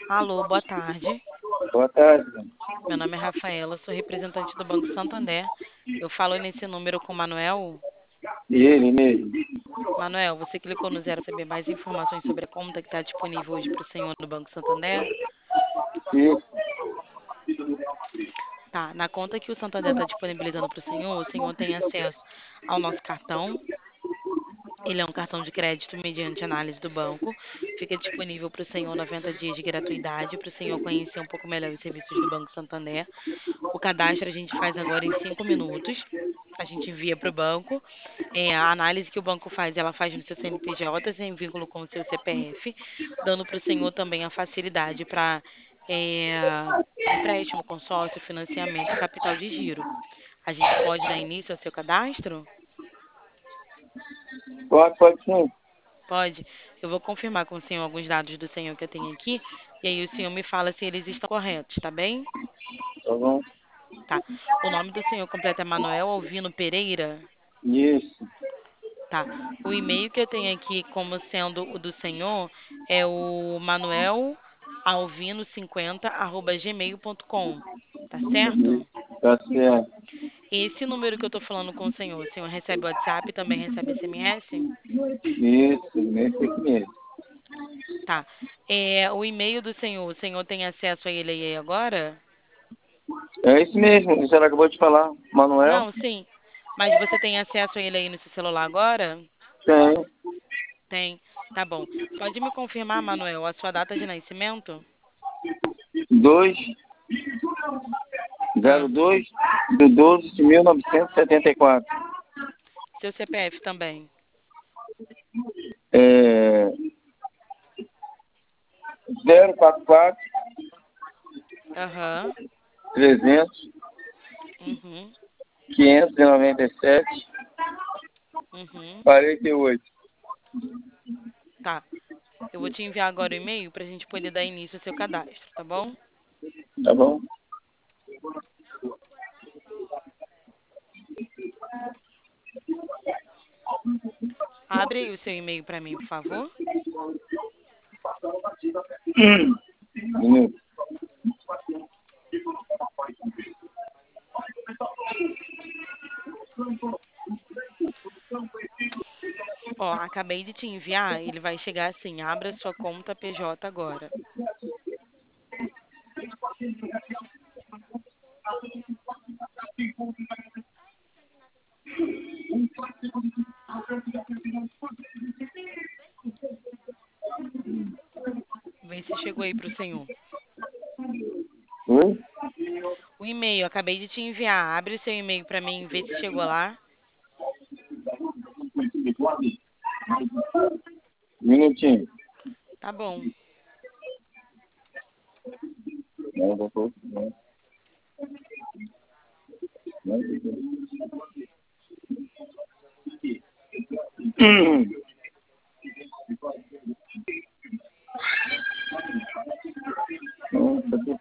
Alô, boa tarde. Boa tarde. Meu nome é Rafaela, sou representante do Banco Santander. Eu falo nesse número com o Manuel. E ele mesmo? Manuel, você clicou no zero saber mais informações sobre a conta que está disponível hoje para o senhor no Banco Santander? Isso. Tá, na conta que o Santander está disponibilizando para o senhor tem acesso ao nosso cartão. Ele é um cartão de crédito mediante análise do banco. Fica disponível para o senhor 90 dias de gratuidade, para o senhor conhecer um pouco melhor os serviços do Banco Santander. O cadastro a gente faz agora em 5 minutos. A gente envia para o banco. A análise que o banco faz, ela faz no seu CNPJ, sem vínculo com o seu CPF, dando para o senhor também a facilidade para empréstimo, consórcio, financiamento e capital de giro. A gente pode dar início ao seu cadastro? Pode sim. Pode. Eu vou confirmar com o senhor alguns dados do senhor que eu tenho aqui, e aí o senhor me fala se eles estão corretos, tá bem? Tá bom? Tá. O nome do senhor completo é Manuel Alvino Pereira? Isso. Tá. O e-mail que eu tenho aqui como sendo o do senhor é o manuelalvino50@gmail.com. Tá certo? Tá certo. Esse número que eu tô falando com o senhor recebe WhatsApp e também recebe SMS? Isso, nesse aqui mesmo. Tá. O e-mail do senhor, o senhor tem acesso a ele aí agora? É isso mesmo, você acabou de falar. Manuel? Não, sim. Mas você tem acesso a ele aí no seu celular agora? Tem. Tem. Tá bom. Pode me confirmar, Manuel, a sua data de nascimento? 2, Ah, 02 de 12 de 1974. seu CPF também. É, 044 Aham. 300 Uhum. 597 Uhum. 48. Tá. Eu vou te enviar agora o e-mail pra gente poder dar início ao seu cadastro, tá bom? Tá bom? Abre aí o seu e-mail pra mim, por favor. Minuto. Ó, acabei de te enviar, ele vai chegar assim, abra sua conta PJ agora. Vê se chegou aí pro senhor. Oi? O e-mail, acabei de te enviar. Abre o seu e-mail pra mim, vê se chegou lá. Minutinho. Tá bom. Não, doutor. Não. Não.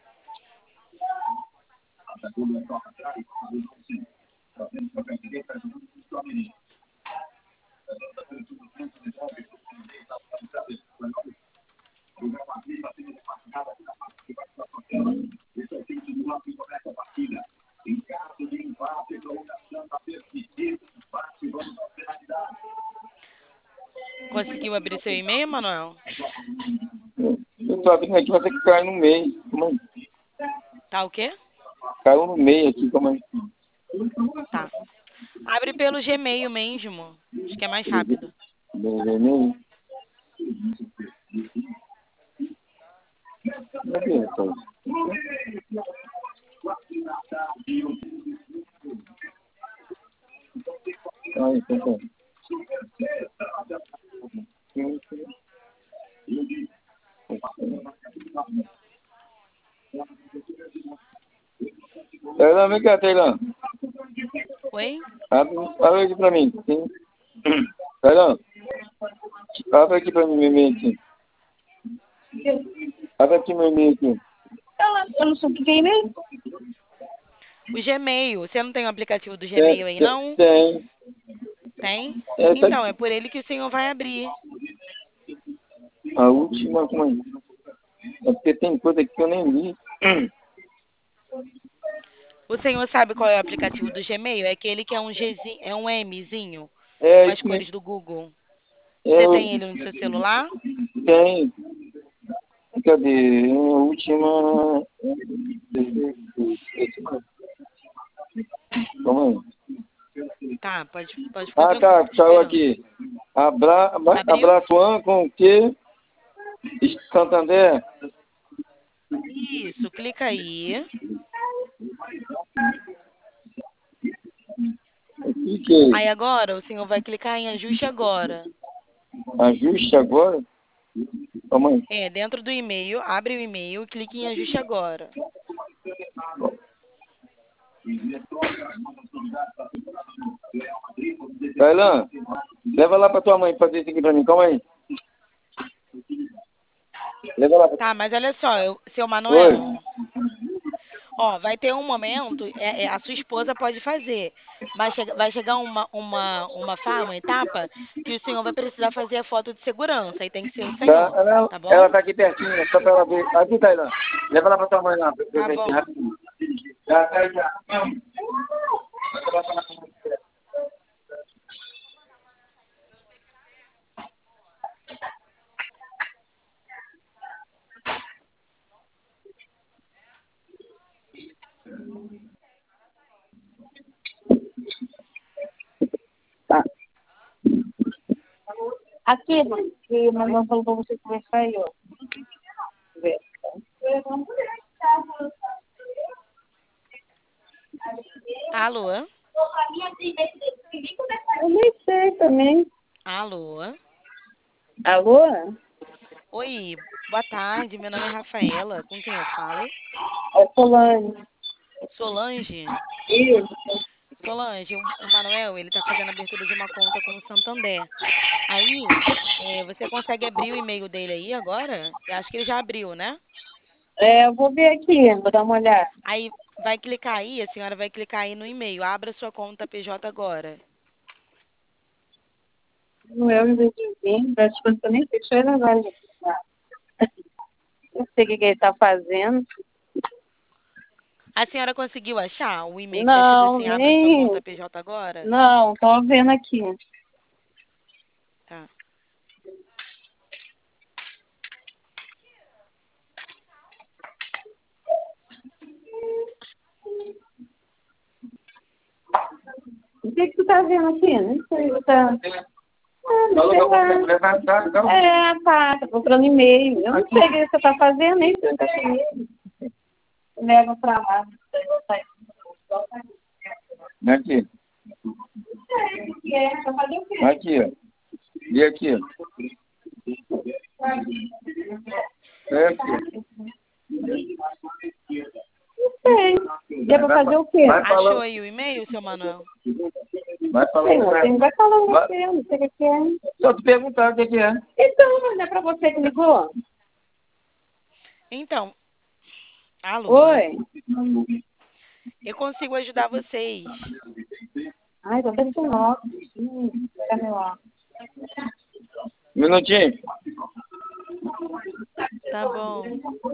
Conseguiu abrir seu e-mail, Manuel? Eu tô abrindo aqui, mas é que caiu no meio. Como é? Tá o quê? Caiu no meio aqui, como é? Tá. Abre pelo Gmail mesmo. Acho que é mais rápido. Vermelho? Cadê, então? Ah, então tá. Tailã, vem cá, Tailã. Oi? Abre aqui pra mim. Sim. Tailã, abre aqui pra mim, meu e-mail aqui. Abre aqui meu e-mail aqui. Eu não sei o que é e-mail. O Gmail. Você não tem o aplicativo do Tem, Gmail aí, tem, não? tem. Tem? Essa Então, é aqui, por ele que o senhor vai abrir. a última, como é? É porque tem coisa aqui que eu nem li. O senhor sabe qual é o aplicativo do Gmail? É aquele que é um Gzinho, é um Mzinho, É com as isso cores mesmo. do Google. Você Eu tem ele no seu celular? tenho. Cadê? A última. Calma aí. Tá, pode ficar Ah, tranquilo, tá. tô Saiu esperando. aqui. Abriu? Abraçoan com o quê? Santander. Isso, clica aí. Cliquei. Aí agora o senhor vai clicar em ajuste agora. Ajuste agora? Calma aí. É, dentro do e-mail, abre o e-mail e clique em ajuste agora. Tailan, leva lá pra tua mãe fazer isso aqui pra mim. Calma aí. Leva lá pra... Tá, mas olha só, seu Oi. Manuel, ó, vai ter um momento, a sua esposa pode fazer, mas vai chegar uma etapa que o senhor vai precisar fazer a foto de segurança, e tem que ser o Tá, senhor, tá ela bom? tá aqui pertinho, é só pra ela ver. Aqui, Tailan. Leva lá pra tua mãe lá, pra eu Tá ver aqui bom. rapidinho. Já, tá, já. Tá. Aqui, que o Manuel falou pra você conversar aí, ó. Vê. Alô? Eu nem sei também. Alô? Alô? Oi, boa tarde, meu nome é Rafaela, com quem eu falo? É Solange. Solange? Isso. Solange, o Manuel, ele tá fazendo a abertura de uma conta com o Santander. Aí, você consegue abrir o e-mail dele aí agora? Eu acho que ele já abriu, né? É, eu vou ver aqui, vou dar uma olhada. Aí, vai clicar aí, a senhora vai clicar aí no e-mail. Abra sua conta PJ agora. No meu investimento, das coisas que eu nem sei, deixa eu agora. Eu sei o que ele tá fazendo. A senhora conseguiu achar o e-mail que tá escrito Não, assim, abra sua nem. conta PJ agora? Não, tô vendo aqui. Tá. O que que tu tá vendo aqui? Não sei, tá. Ah, não sei lá. É, tá procurando e-mail. Eu não sei o que você tá fazendo, nem sei o que tá e-mail. Leva pra lá. Aqui. Pra fazer o quê? Aqui, ó. E aqui, ó. É aqui. Não sei. E é pra fazer o quê? Vai Achou falando. aí o e-mail, seu Manuel? Vai Sei, falando. você vai falando Vai. você, não sei o que é. Só te perguntar o que é. Então, não é pra você que ligou? Então, alô? Oi? Eu consigo ajudar vocês. Ai, tô até com óculos. Cadê meu óculos? Um minutinho. Tá bom.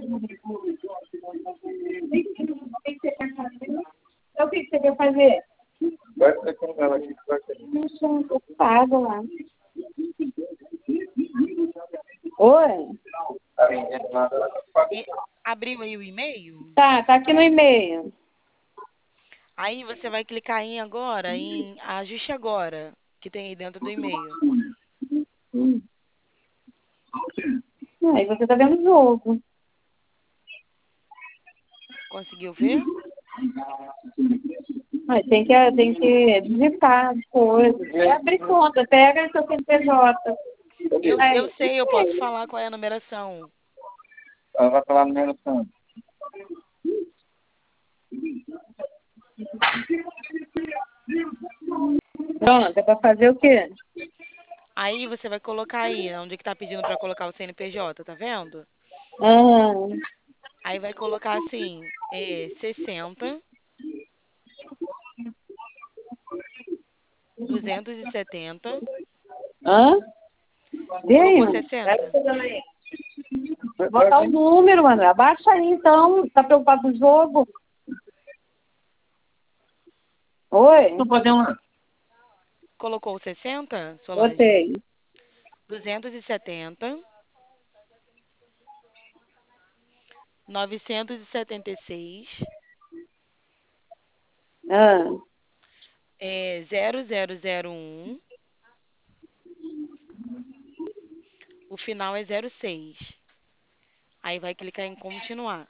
Então, o que você quer fazer? Vai ficar com ela aqui. Vai ficar. Não sei, tô ocupada lá. Oi? E abriu aí o e-mail? Tá aqui no e-mail. Aí você vai clicar em agora, em ajuste agora, que tem aí dentro do e-mail. Aí você tá vendo o jogo. Conseguiu ver? Aí tem que digitar as coisas. É abrir conta, pega seu CNPJ. Eu sei, eu posso falar qual é a numeração. Ela vai falar no meu som. Pronto, é pra fazer o quê? Aí você vai colocar aí, onde que tá pedindo pra colocar o CNPJ, tá vendo? Ah, Aí vai colocar assim, 60, 270. hã? Vê aí, Colocou mano. Vai 60? pegando aí. Botar o número, André. Abaixa aí, então. Tá preocupado com o jogo? Oi? Não pode lá. Colocou 60, Solange? Botei. 270, 976, Ah, 0001, o final é 06. Aí vai clicar em continuar.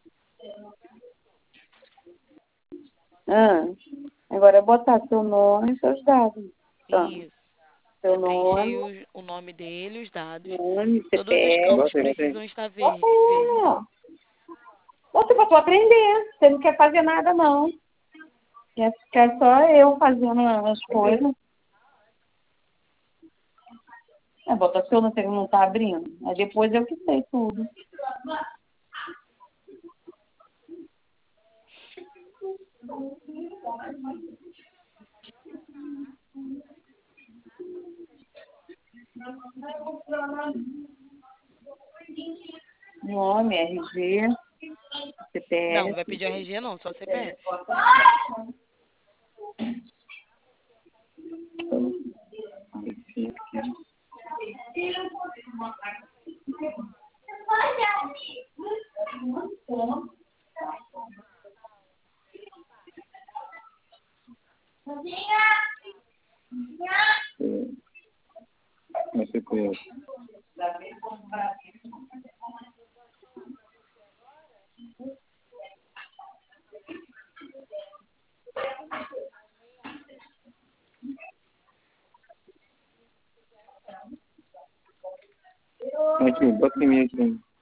agora é botar seu nome e seus dados. Tá. Isso. Seu Eu preenchi nome, o nome dele, os dados. Todos os CPF. campos Bota aí. precisam estar Bota verdes. aí, ó. Você vai aprender. Você não quer fazer nada, não. Quer só eu fazendo as coisas. Bota seu não tá abrindo. Aí depois eu que sei tudo. Nome, RG, Não, não vai CPF. pedir RG não, só CPF. Meu CPF. Aqui, bota em mim aqui.